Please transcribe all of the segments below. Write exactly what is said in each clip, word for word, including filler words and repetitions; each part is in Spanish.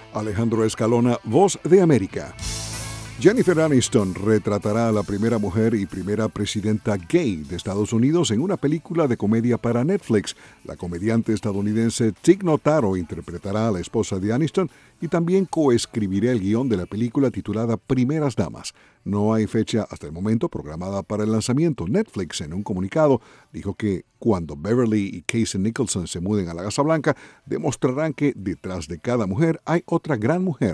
Alejandro Escalona, Voz de América. Jennifer Aniston retratará a la primera mujer y primera presidenta gay de Estados Unidos en una película de comedia para Netflix. La comediante estadounidense Tig Notaro interpretará a la esposa de Aniston y también coescribirá el guión de la película titulada Primeras Damas. No hay fecha hasta el momento programada para el lanzamiento. Netflix, en un comunicado, dijo que cuando Beverly y Casey Nicholson se muden a la Casa Blanca, demostrarán que detrás de cada mujer hay otra gran mujer.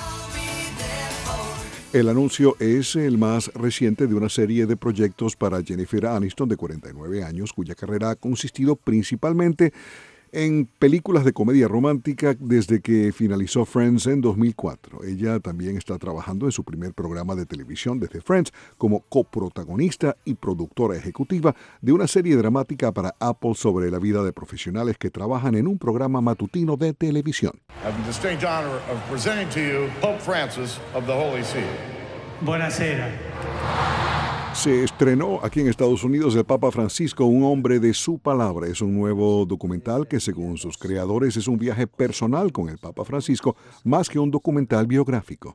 El anuncio es el más reciente de una serie de proyectos para Jennifer Aniston, de cuarenta y nueve años, cuya carrera ha consistido principalmente en películas de comedia romántica desde que finalizó Friends en dos mil cuatro. Ella también está trabajando en su primer programa de televisión desde Friends como coprotagonista y productora ejecutiva de una serie dramática para Apple sobre la vida de profesionales que trabajan en un programa matutino de televisión. I have the distinct honor of presenting to you Pope Francis of the Holy See. Buonasera. Se estrenó aquí en Estados Unidos El Papa Francisco, un hombre de su palabra. Es un nuevo documental que, según sus creadores, es un viaje personal con el Papa Francisco, más que un documental biográfico.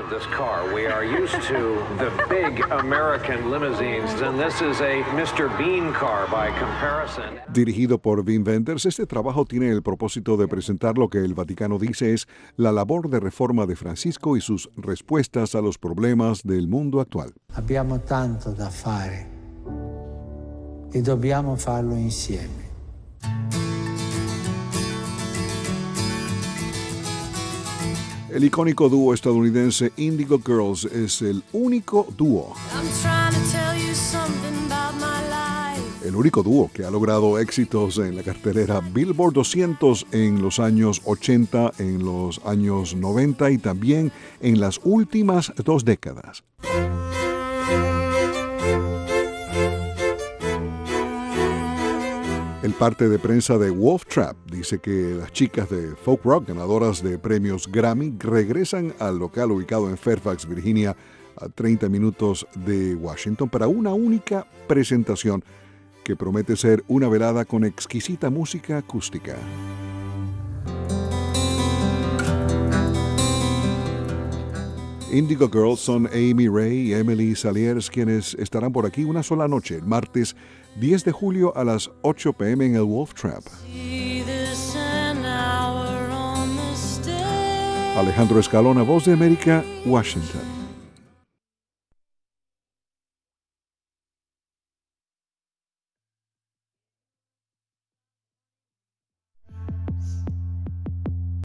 Dirigido por Wim Wenders, este trabajo tiene el propósito de presentar lo que el Vaticano dice es la labor de reforma de Francisco y sus respuestas a los problemas del mundo actual. Abbiamo tanto da fare e dobbiamo farlo insieme. El icónico dúo estadounidense Indigo Girls es el único dúo. El único dúo que ha logrado éxitos en la cartelera Billboard doscientos en los años ochenta, en los años noventa y también en las últimas dos décadas. El parte de prensa de Wolf Trap dice que las chicas de folk rock, ganadoras de premios Grammy, regresan al local ubicado en Fairfax, Virginia, a treinta minutos de Washington, para una única presentación que promete ser una velada con exquisita música acústica. Indigo Girls son Amy Ray y Emily Saliers, quienes estarán por aquí una sola noche, el martes diez de julio a las ocho p m en el Wolf Trap. Alejandro Escalona, Voz de América, Washington.